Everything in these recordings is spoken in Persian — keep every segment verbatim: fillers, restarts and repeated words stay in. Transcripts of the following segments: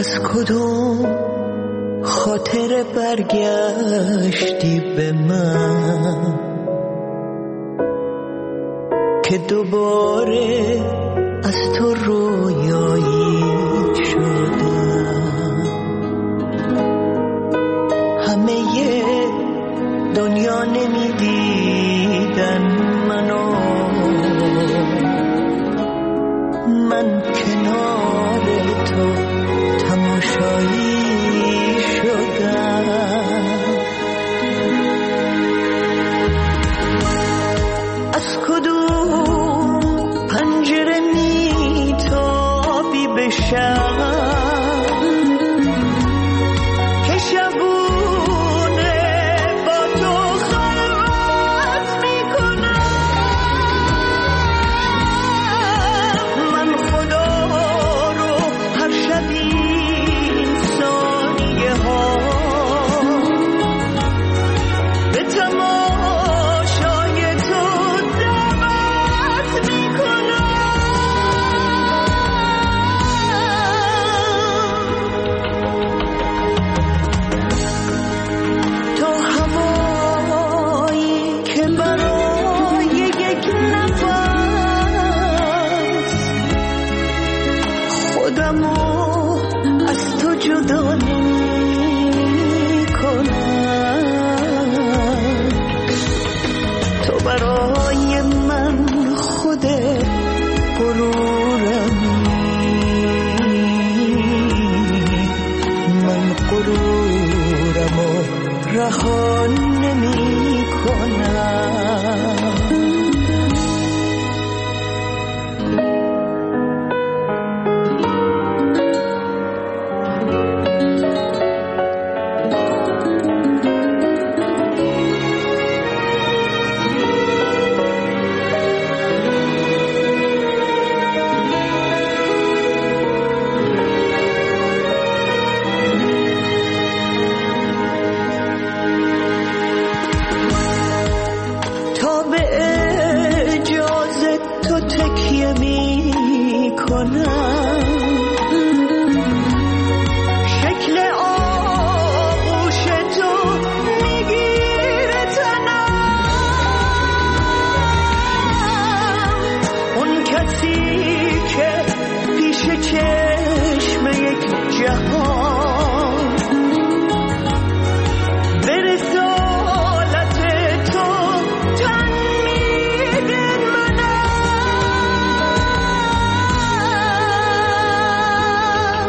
از کدوم خاطر برگشتی به من که دوباره از تو رویایی شدم. همه دنیا نمیدیدن منو، من کنار تو تماشایی شدم. از کدوم پنجره میتابی به شب که شبونه با تو خلوت میکنم. من خدا رو هر شبی ثانیه ها به تماشای تو دعوت میکنم. تو هوایی که برای یک نفس خودمو از تو جدا نمی‌کنم. تو برای من خود غرورمی، من غرورمو رها نمی‌کنم. تا به اجازه تو تکیه می‌کنم، شکل آغوش تو میگیره تنم. اون کسی که پیش چشم یک جهان به رسالت تو تن میده منم.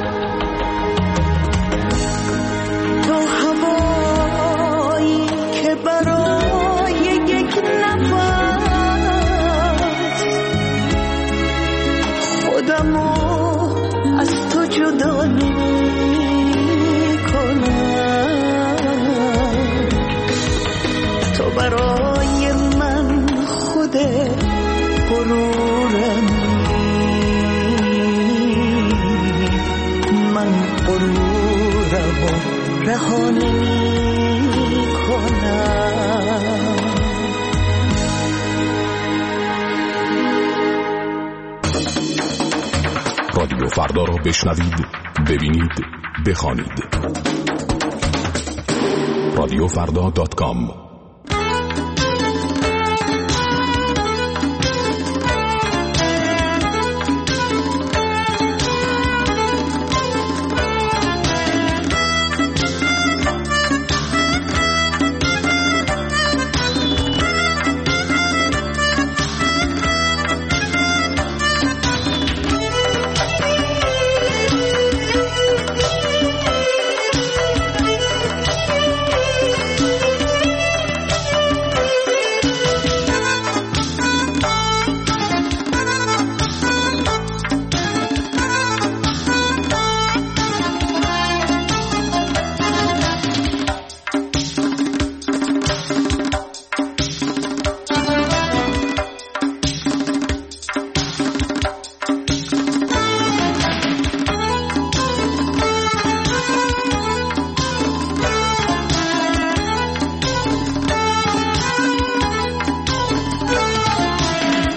تو هوایی که برای یک نفس خودمو از تو جدا نمی‌کنم. تو برای من خود غرورمی، من غرورمو رها نمی‌کنم. رادیو فردا را بشنوید، ببینید، بخوانید. رادیو فردا دات کام.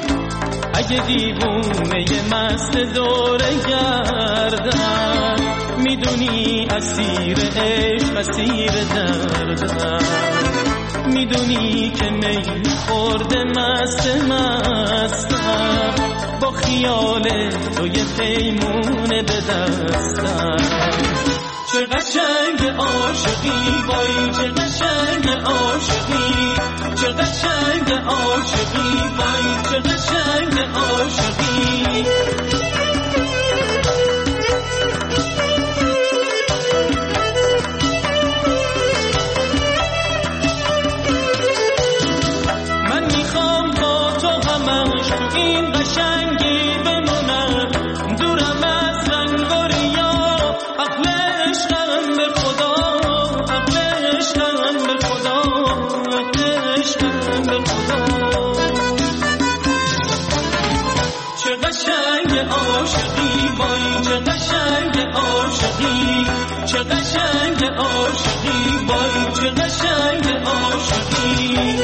اگه دیوونه مست دوره گردم میدونی اسیر عشق اسیر دردم، میدونی که می خورده مست مستم، با خیال تو یه پیمونه به دستم. چه قشنگ عاشقی وای چه قشنگ عاشقی، چه قشنگ عاشقی وای چه قشنگ عاشقی. من میخوام با تو همش این قشنگی بمونم، دورم از رنگ و ریا، عقل عشقم به خدا، عقل عشقم به خدا، عقل عشقم به خدا. چه قشنگ عاشقی وای چه قشنگ عاشقی، چه قشنگ عاشقی وای چه قشنگ عاشقی.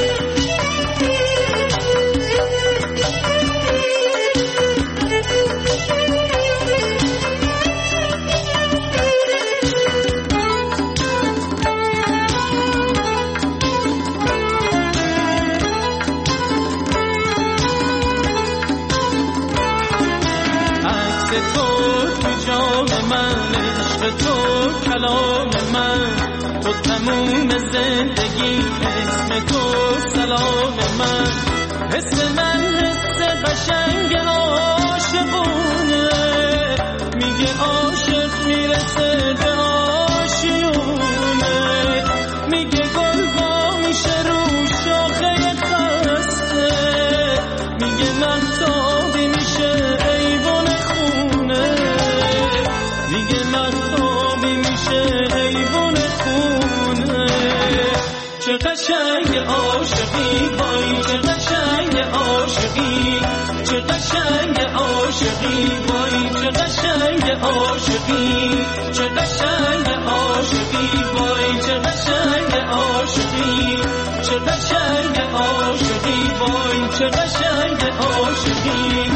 تو کلام من، تو تموم زندگی، اسم تو سلام من، اسم من حس قشنگ عاشقونه، میگه عاشق میرسه به آشیونه، میگه گل وا میشه رو شاخه خسته، میگه مهتابی میشه ایوون خونه، میگه مهتابی میشه ایوون خونه. چه قشنگ عاشقی وای چه قشنگ عاشقی، چه قشنگ عاشقی وای چه قشنگ عاشقی، چه قشنگ عاشقی وای چه قشنگ عاشقی، چه قشنگ عاشقی وای چه قشنگ عاشقی.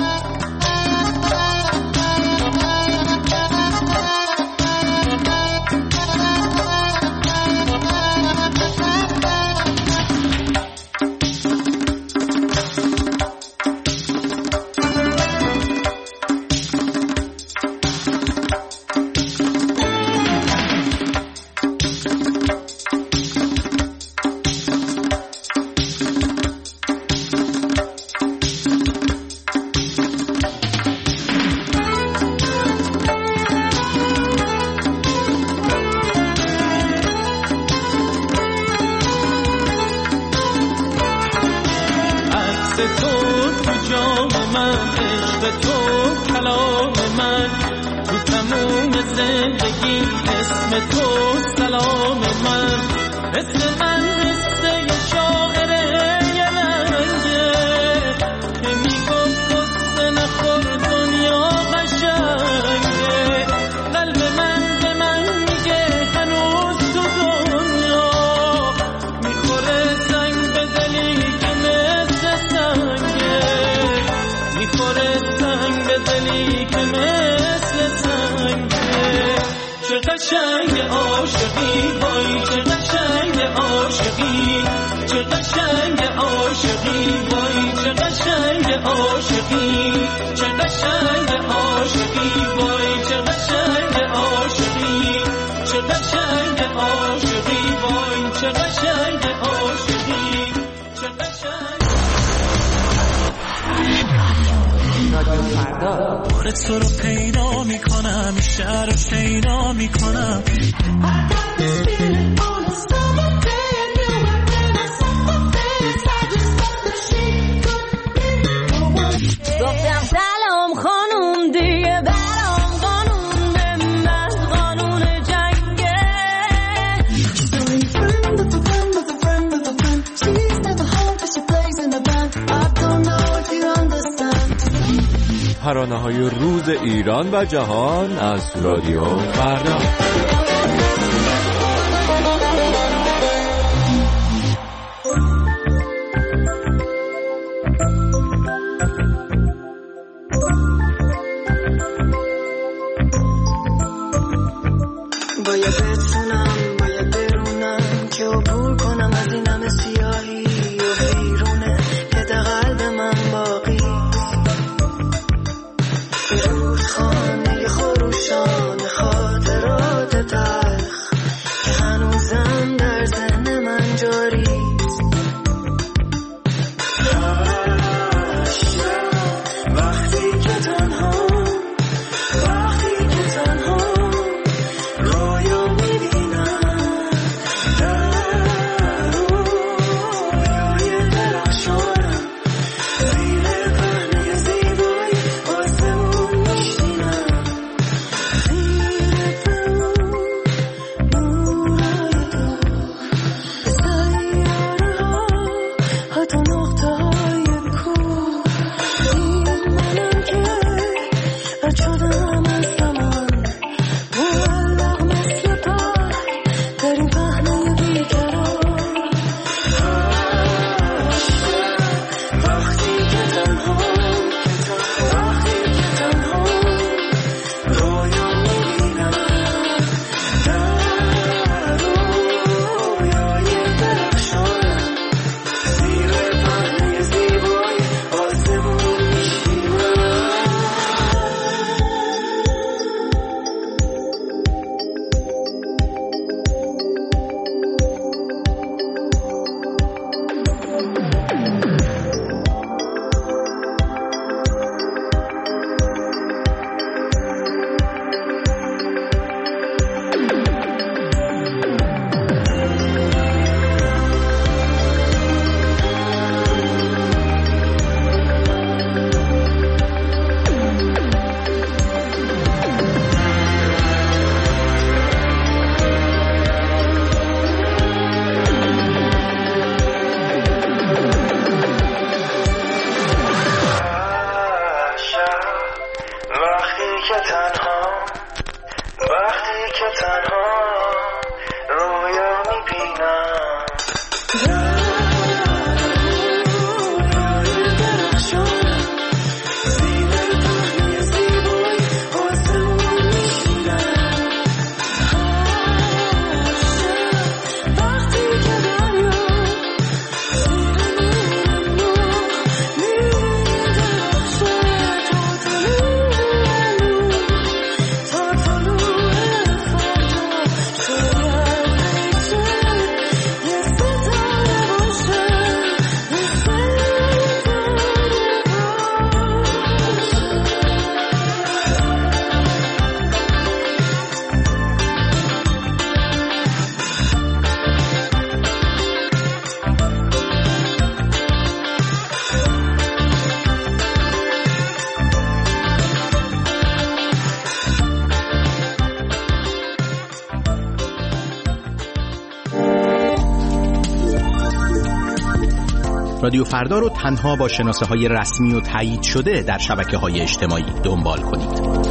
تو رو پیدا میکنم، شهر رو شیدا میکنم. گفتم سلام خانوم دیگه برام قانون به من قانون جنگه. ترانه‌های روز ایران و جهان از رادیو فردا. رادیو فردا رو تنها با شناسه‌های رسمی و تایید شده در شبکه‌های اجتماعی دنبال کنید.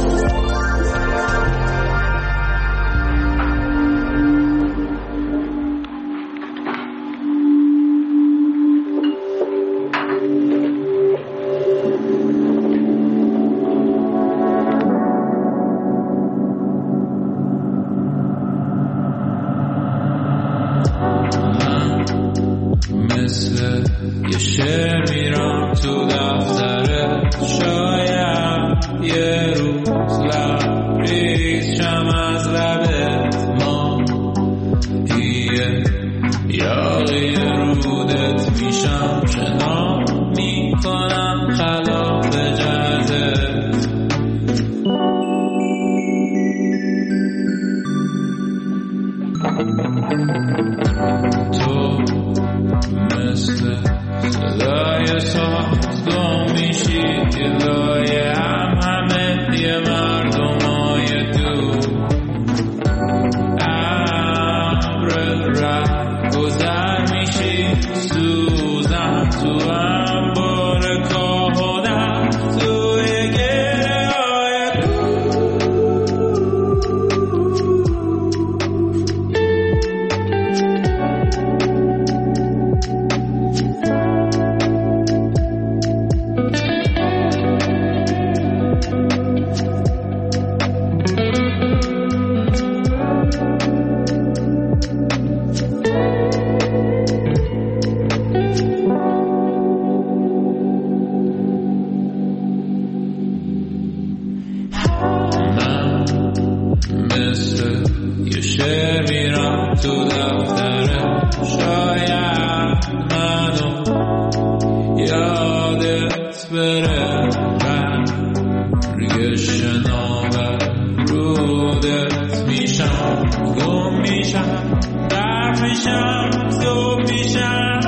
توی شناور رودت میشم، گم میشم، درد میشم، زوب میشم.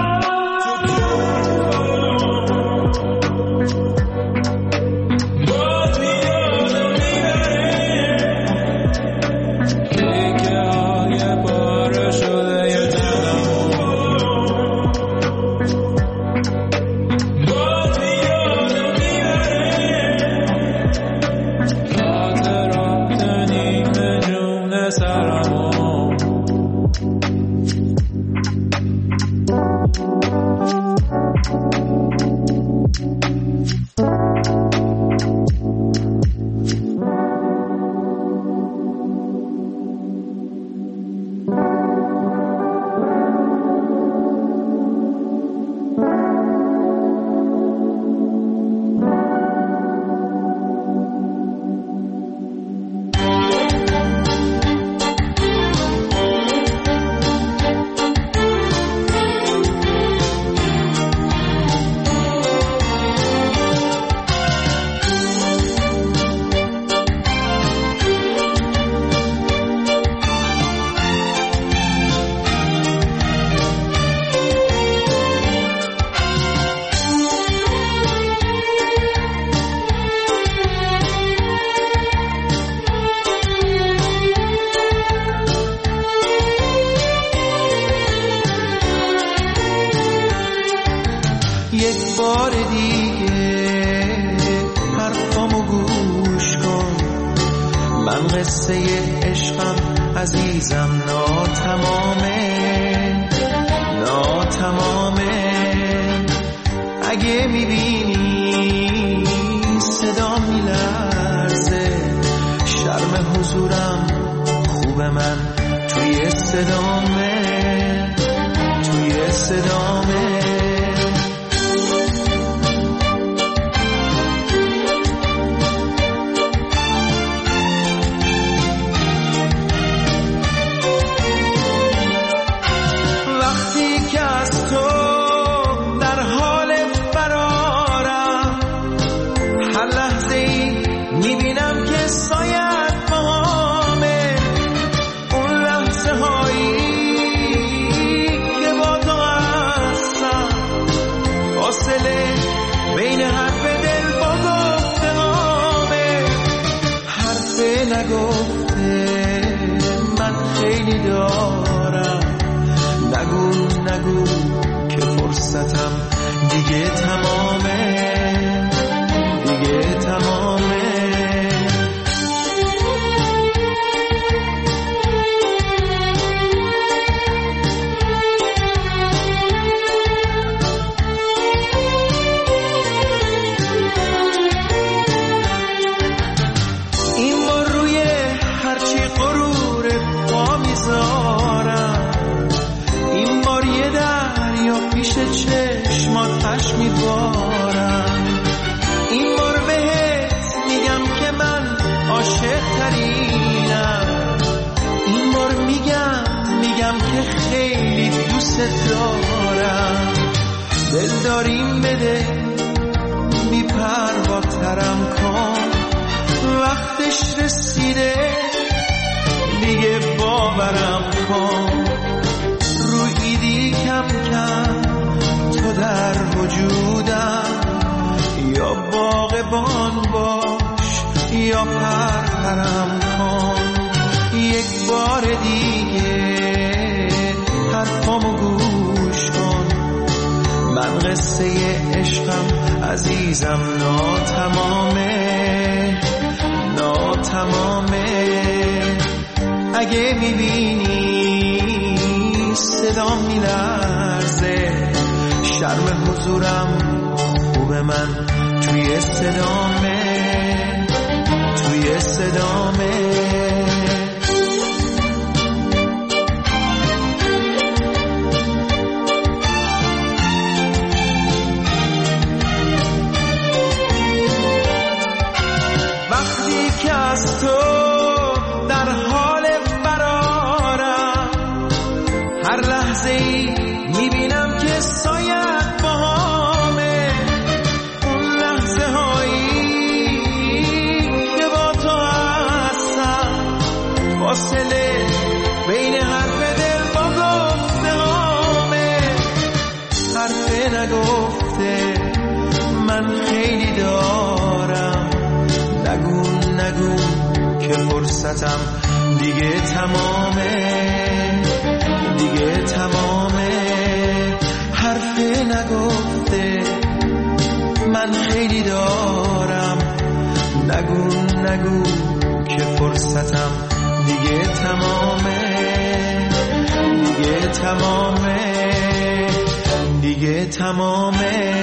من خیلی دارم. نگو نگو که فرصتم دیگه تمامه، دیگه تمامه. حرف نگفته من خیلی دارم. نگو نگو که فرصتم دیگه تمامه، دیگه تمامه، دیگه تمامه.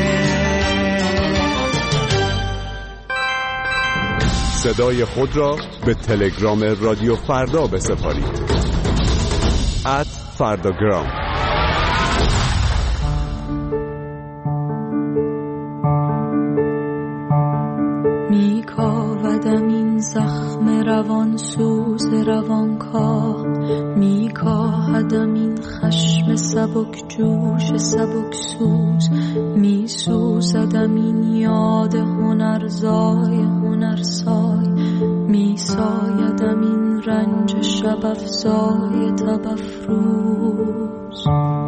صدای خود را به تلگرام رادیو فردا بسپارید. ات فرداگرام. میکاودم این زخم روان سوز روانکاه، میکاهدم این خشم سبک جوش سبک سوز، میسوزدم این یاد هنرزای هنرسای، میسایدم این رنج شب افزای تب افروز.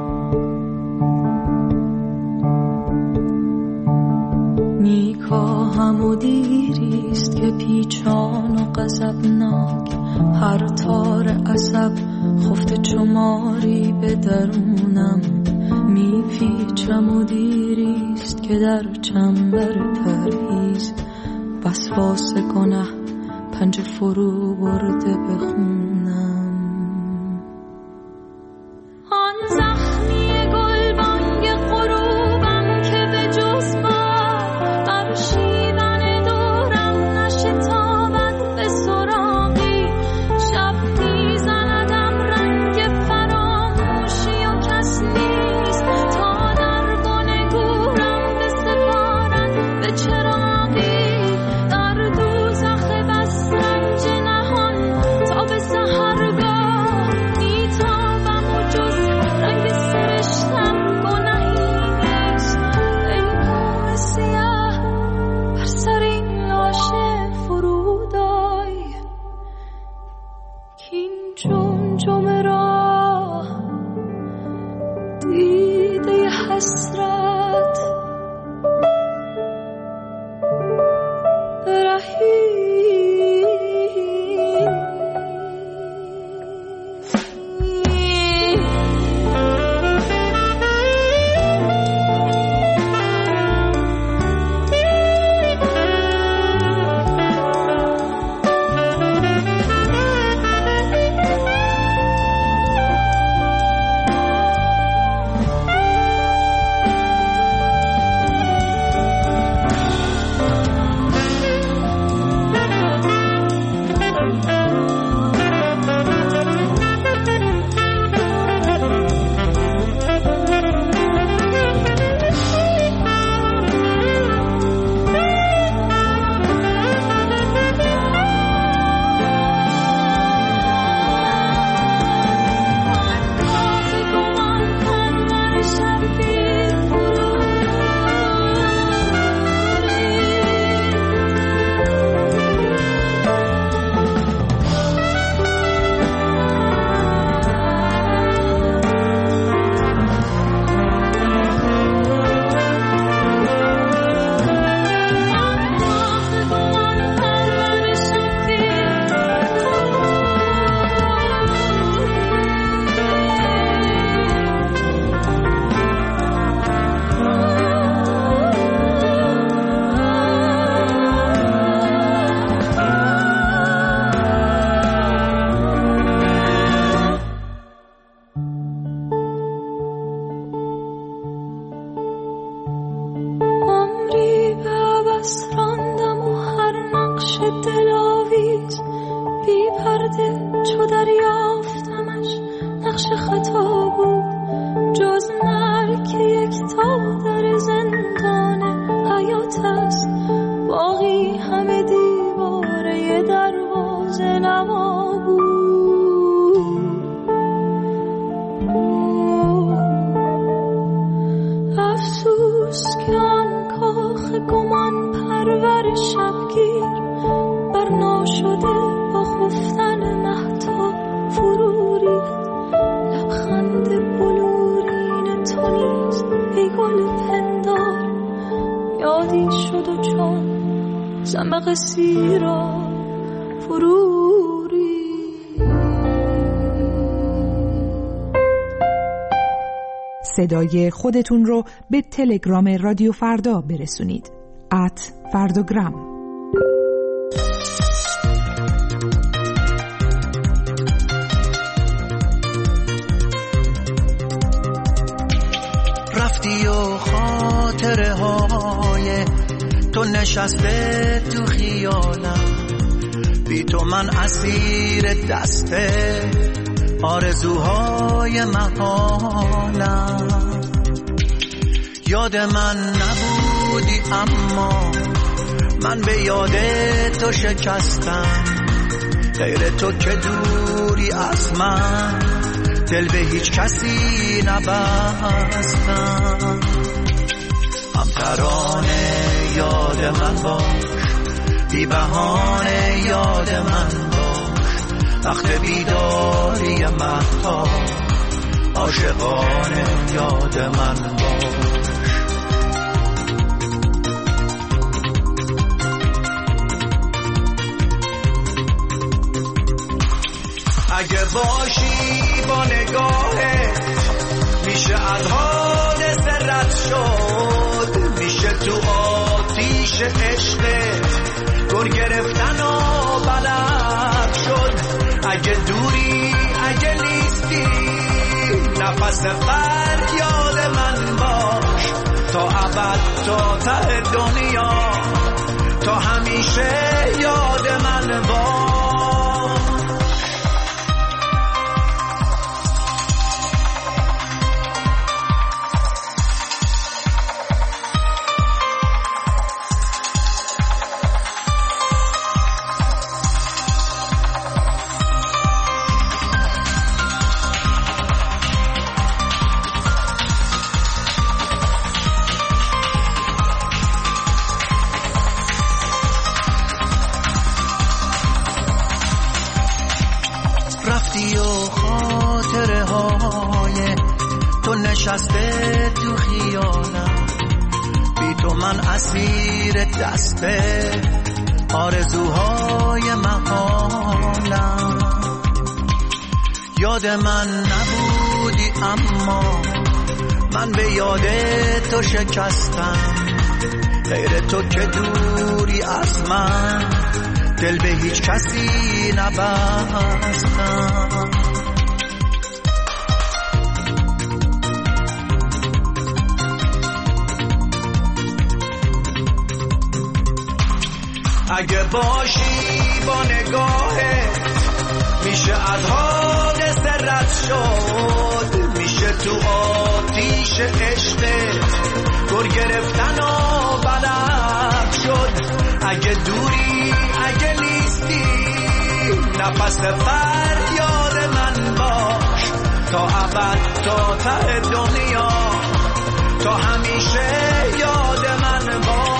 میکاهم و دیریست که پیچان و غضبناک، هر تار عصب خفته چماری به درونم. میپیچم و دیریست که در چنبر پرهیز وسواس گناه پنجه فرو برده بخونم. آن زخمی گلبانگ غروبم که به جز بر بر شیون دورم نشتابد به سراغی، شب میزندم رنگ فراموشی و کس نیست تا در بن گورم بسپارد به چراغی. در دوزخ بس رنج نهان تا به سحرگاه میتابم و جز رنگ سرشتم گناهی نیست. ای موم سیاه بر سر این لاشه فرود آی، کین جمجمه را دیده حسرت زنبق سیرا فروری. صدای خودتون رو به تلگرام رادیو فردا برسونید. ات فردوگرام. رفتی و خاطره های تو نشسته تو خیالم، بی تو من اسیر دسته آرزوهای محالم. یاد من نبودی اما من به یاد تو شکستم، غیر تو که دوری از من دل به هیچ کسی نبستم. هم ترانه یاد من باش، بی بهانه یاد من باش، وقت بیداری مهتاب عاشقانه یاد من باش. اگه باشی با نگاهت میشه از حادثه رد شد، میشه تو آتیش عشقت گر گرفتن و بلد شد. اگه دوری اگه نیستی نفس فریاد من باش، تا ابد تا ته دنیا تا همیشه یاد من باش. نشسته تو خیالم، بی تو من اسیر دسته آرزوهای محالم. یاد من نبودی اما من به یاد تو شکستم، غیر تو که دوری از من دل به هیچ کسی نبستم. اگه باشی با نگاهت میشه از حادثه رد شد، میشه تو آتیش عشقت گر گرفتن و بلد شد. اگه دوری اگه نیستی نفس فریاد من باش، تا ابد تا ته دنیا تا همیشه یاد من باش.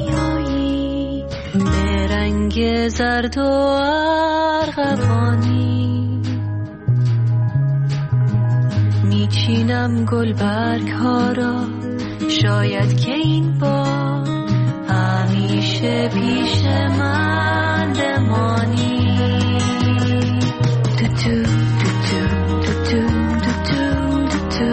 میایی به رنگ زرد و ارغوانی، میچینم گل برگ ها را، شاید که این بار همیشه پیش من بمانی. تو تو تو تو تو تو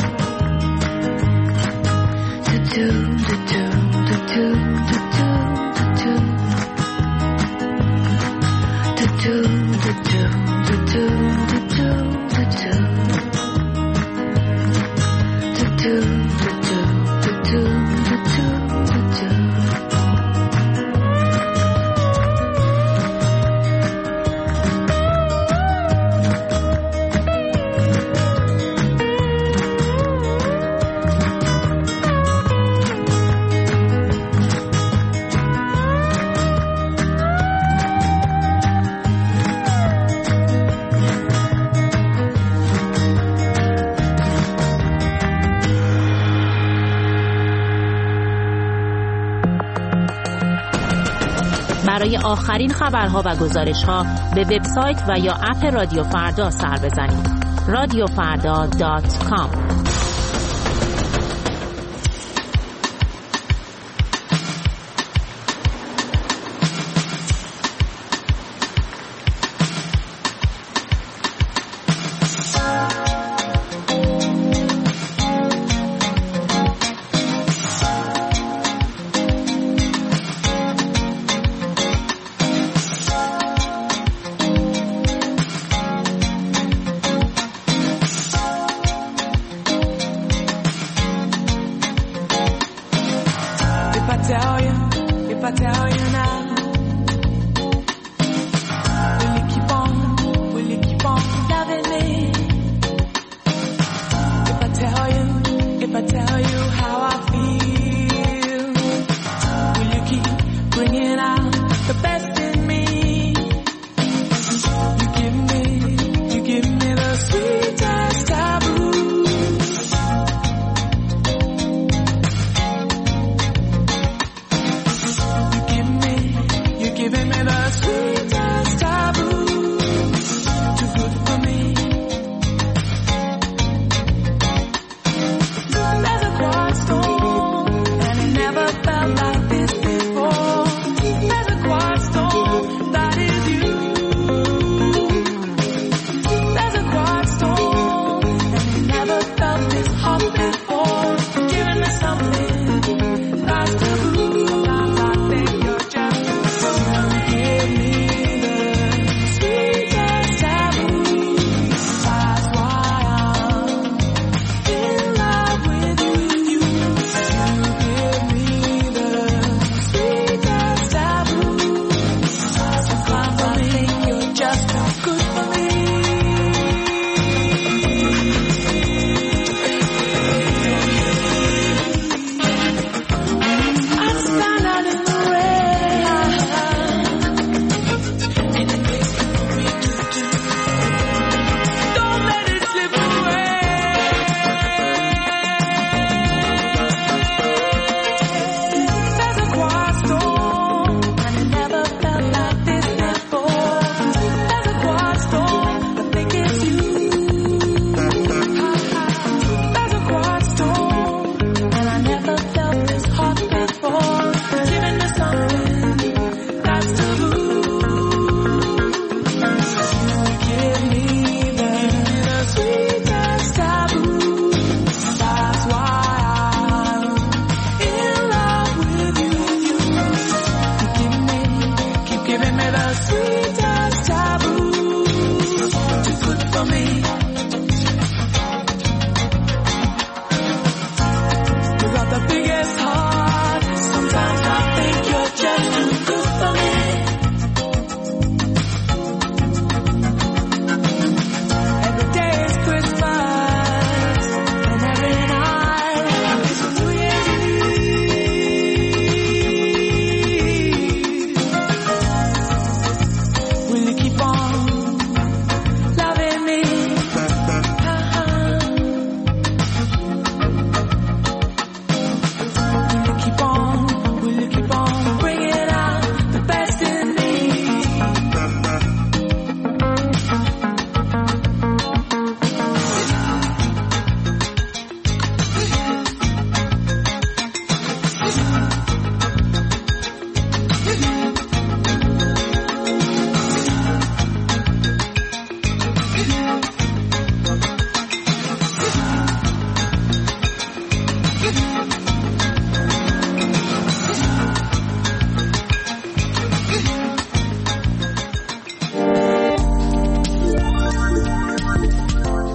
برای آخرین خبرها و گزارش‌ها به وبسایت و یا اپ رادیو فردا سر بزنید. رادیو فردا دات کام. Give me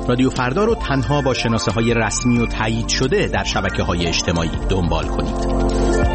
رادیو فردا رو تنها با شناسه های رسمی و تایید شده در شبکه های اجتماعی دنبال کنید.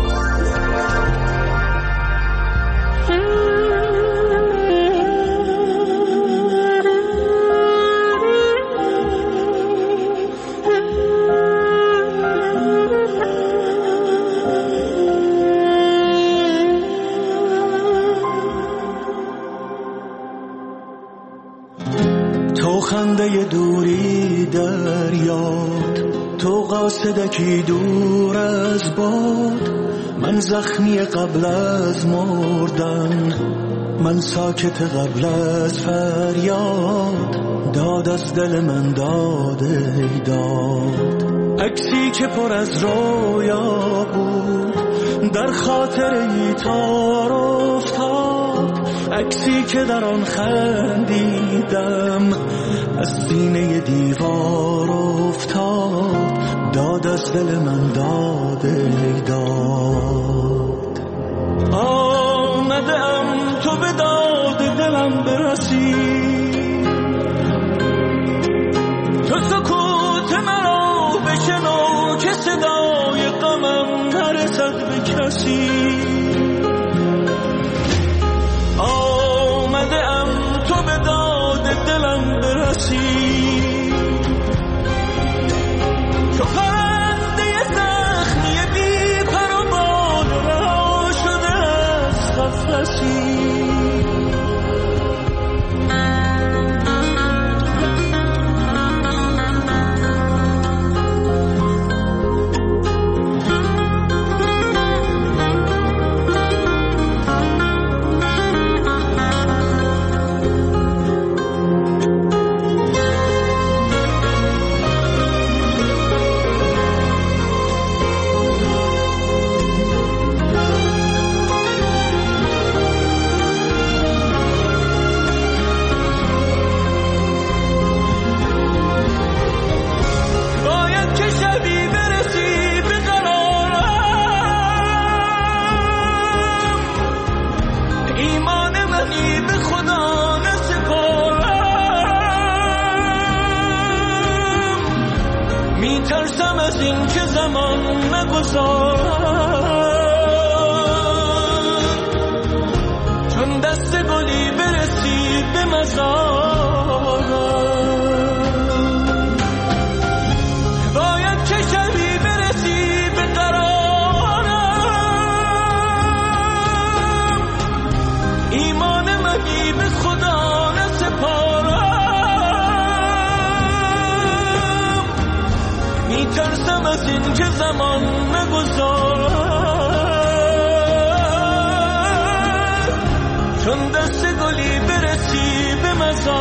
خنده دوری در یاد، تو قاصدکی دور از باد، من زخمی قبل از مردن، من ساکت قبل از فریاد، داد از دل من داده داد. عکسی که پر از رویا بود در خاطر ای تار افتاد، عکسی که در آن خندیدم از سینه دیوار افتاد، داد از دل من داده داد. آمدم تو به داد دلم برسی، تو سکوت مرا بشنو که صدای غمم نرسد به کسی. آمدم تو به داد دلم برسی، تو پرنده زخمی بی پر و بال رها شده از قفسی. میترسم از این که زمان نگذارم، چون دست گلی برسید به مزارم. باید که شبی برسی به قرارم، ایمان منی به خدا نسپارم. میترسم از این که زمان نگذارم، چون دست گلی برسی به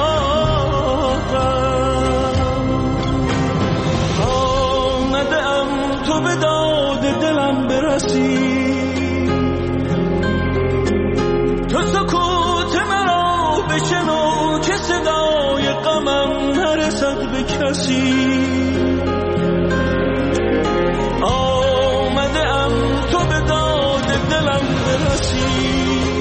مزارم. آمدم تو به داد دلم برسی، تو سکوت مرا بشنو که صدای غمم نرسد به کسی. آمدم تو به داد دلم برسی،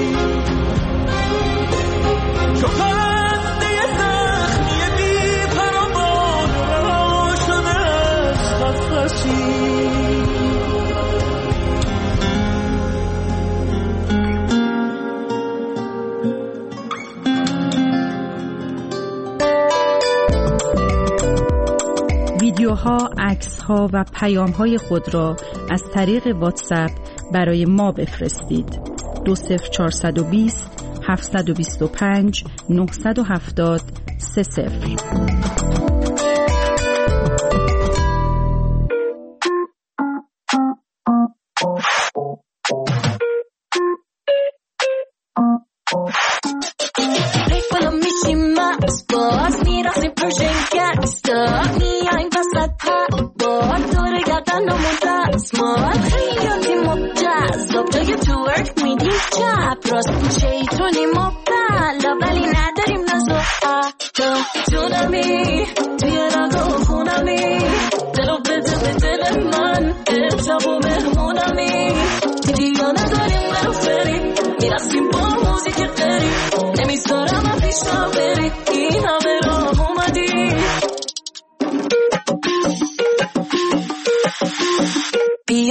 چو پرنده زخمی بی پر و بال رها شده از قفسی. ویدیوها، عکس‌ها و پیام‌های خود را از طریق واتساپ برای ما بفرستید. دو صفر چهارصد و بیست هفتصد و بیست و پنج نهصد و هفتاد سه صفر. شیطونی مبتلا ولی نداریم نزو تو جونمی توی رگو خونمی، دلو بده به دل من ارتب و مهمونمی، دیگه نداریم برو فری میرسیم با موزیک قری، نمیذارم پیشا بری این همه راه اومدی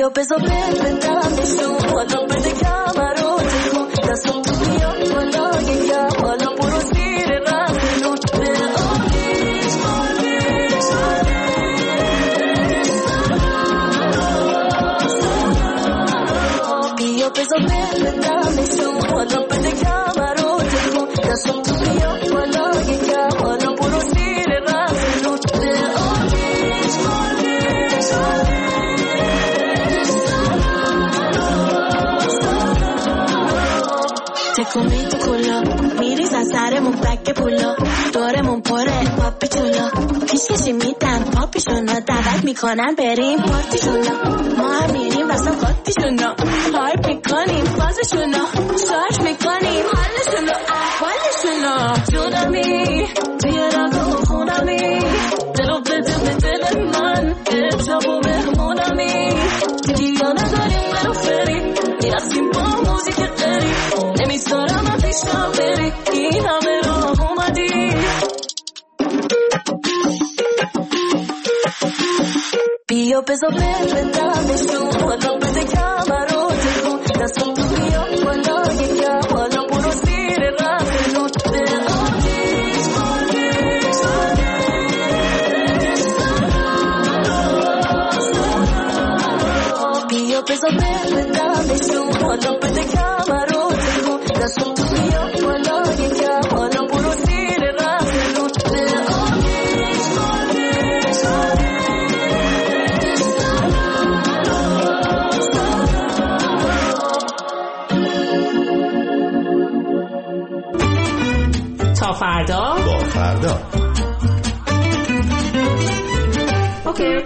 بیا بذار بندمشون حالا بده کمرو تکون دستم تو بیاد بالا یکم حالا برو زیر رفتنون به آلیش آلیش آلیش بیا بذار بندمشون حالا بده کمرو تکون دستم تو بیاد بالا یکم حالا برو زیر رفتنون به آلیش آلیش آلیش تکونی تو کلا میریزن سرمون بک پولا دورمون پره پاپی چولا پیش کشی میدن پاپیشونا دعوت میکنن بریم پارتیشونا ما هم میریم واسه قاطیشونا هایپ میکنیم فازشونا شارژ میکنیم حالشونا احوالشونا جونمی توی رگو خونمی دلو بده به دل من اتشاب و مهمونمی دیگه یا نداریم برو فری میرسیم با موزیک قری نمیذارم من پیشم بری این همه راه اومدی بیا بذار بندمشون حالا بده کمرو تکون دستم تو بیا بالا یکم حالا برو زیر رفتنون به آلیش آلیش آلیش بیا بذار بندمشون حالا بده کمرو تکون دستم تو بیا بالا یکم حالا برو زیر رفتنون به آلیش آلیش آلیش تا فردا با فردا اوکی.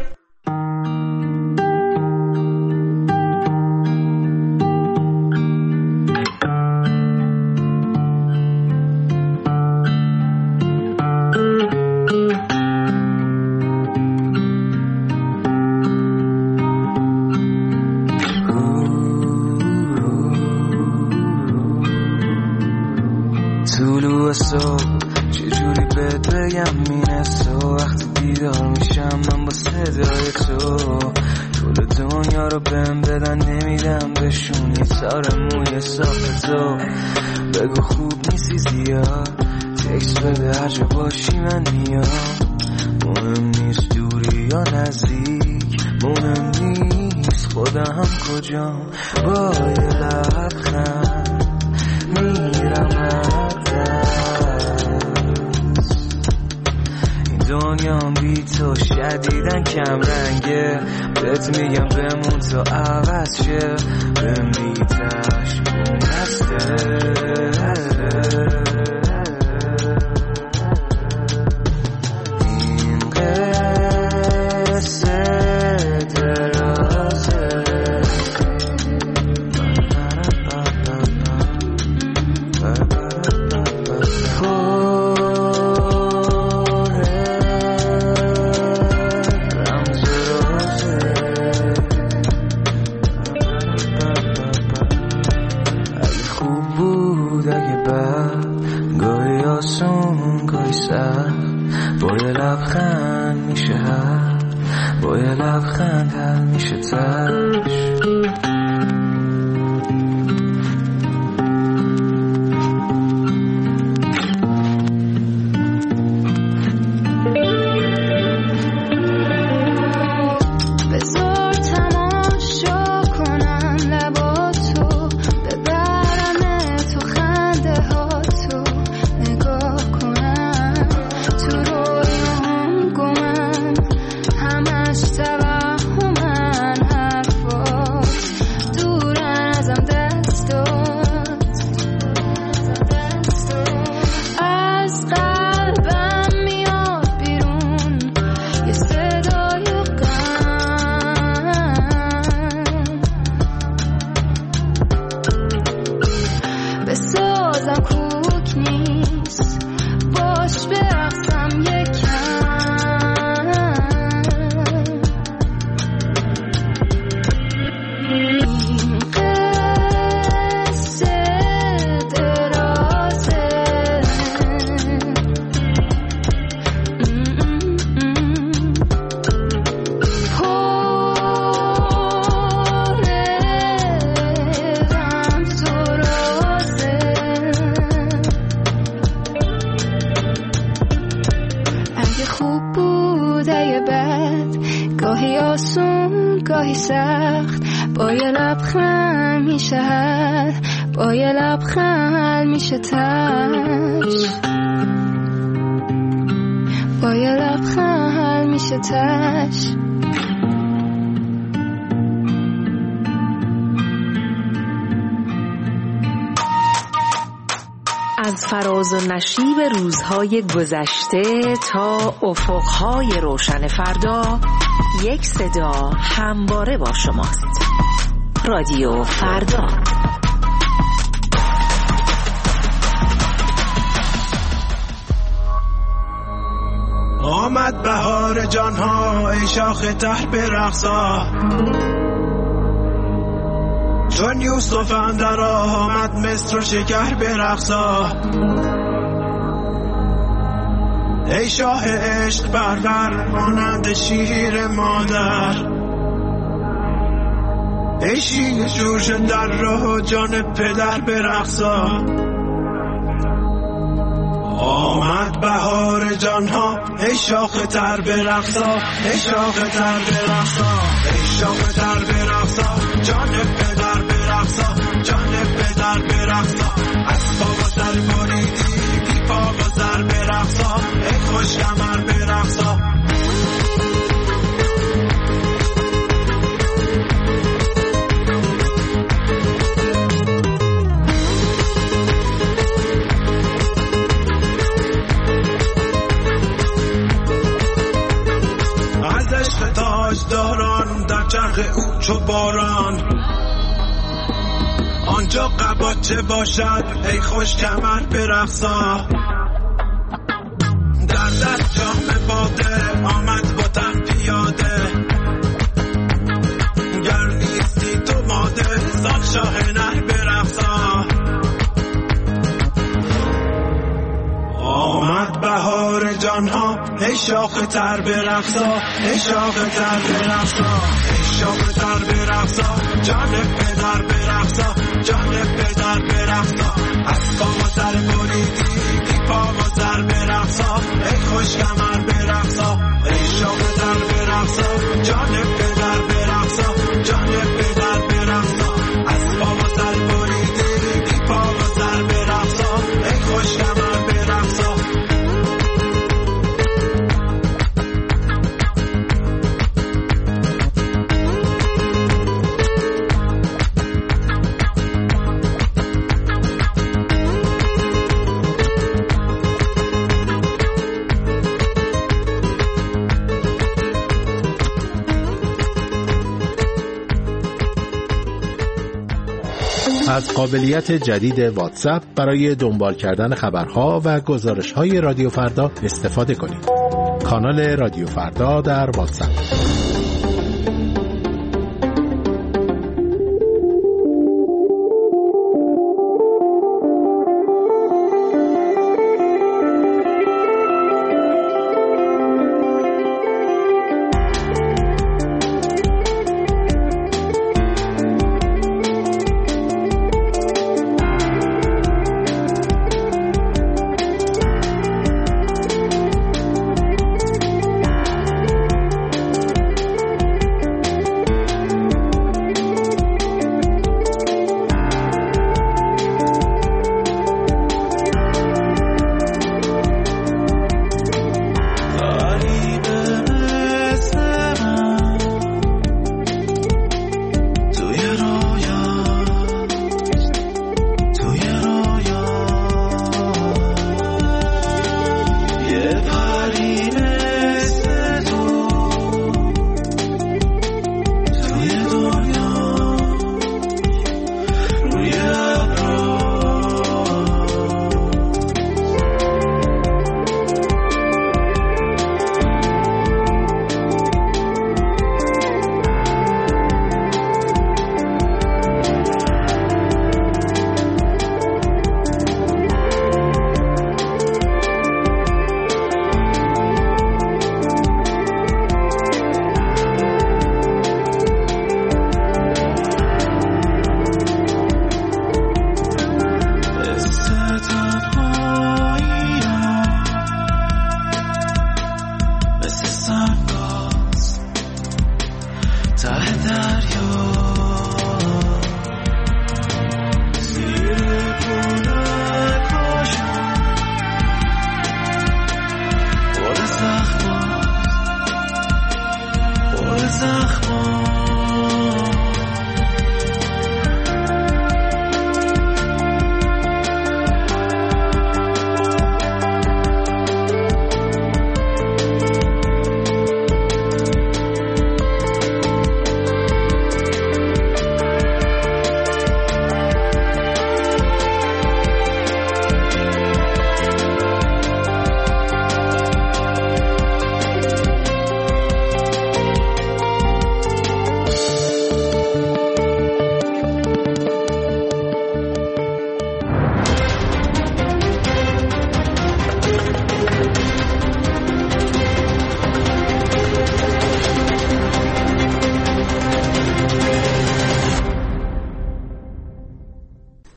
طلوع صبح چجوری بهت بگم میرسه وقتی بیدار میشم من با صدای تو طول دنیا رو بهم بدن نمیدم بهشون یه تار موی صاف تو بگو خوب نیستی زیاد تکس بده هر جا باشی من میام مهم نیست دوری یا نزدیک مهم نیست خودم کجام با یه لبخند میرم دنیام بی تو شدیدن کم رنگه بهت میگم بمون تا عوض شه بهم بیتش اون بسته این قصه درازه با یه لبخند میشه هر با یه لبخند حل میشه تش گاهی سخت، با یه لبخند میشه حل، با یه لبخند میشه تش، با یه لبخند میشه تش. از فراز و نشیب روزهای گذشته تا افقهای روشن فردا، یک صدا همواره با شماست. رادیو فردا. آمد بهار جانها ای شاخ ته برقصا، چون یوسف اندر آمد مصر و شکر برقصا. ای شاه عشق پرور مانند شیر مادر، ای شیر جوش در راه جان پدر برقصا. آمد بهار جانها ای شاخ تر برقصا، ای شاخ تر برقصا، ای شاخ تر برقصا، جان پدر برقصا، جان پدر برقصا. از پا و سر بریدی بی پا و سر برقصا، ای خوش کمر برقصا. تاجداران در چرخ او چو باران، آنجا قباچه باشد ای خوش کمر برقصا. در دست جام باده آمد با تن پیاده، گر نیستی تو ماده سال شاه نر برقصا. آمد بهار جانها ای شاخ تر برقصا، ای شاخ تر برقصا، ای شاخ تر برقصا، جان پدر برقصا، جان پدر برقصا. از پا و سر بریدی بی پا و سر برقصا، ای خوش کمر برقصا، ای شاخ تر برقصا، جان پدر برقصا، جان پدر برقصا. از پا و سر بریدی بی پا و سر برقصا، ای خوش کمر برقصا. از قابلیت جدید واتساپ برای دنبال کردن خبرها و گزارش‌های رادیو فردا استفاده کنید. کانال رادیو فردا در واتساپ.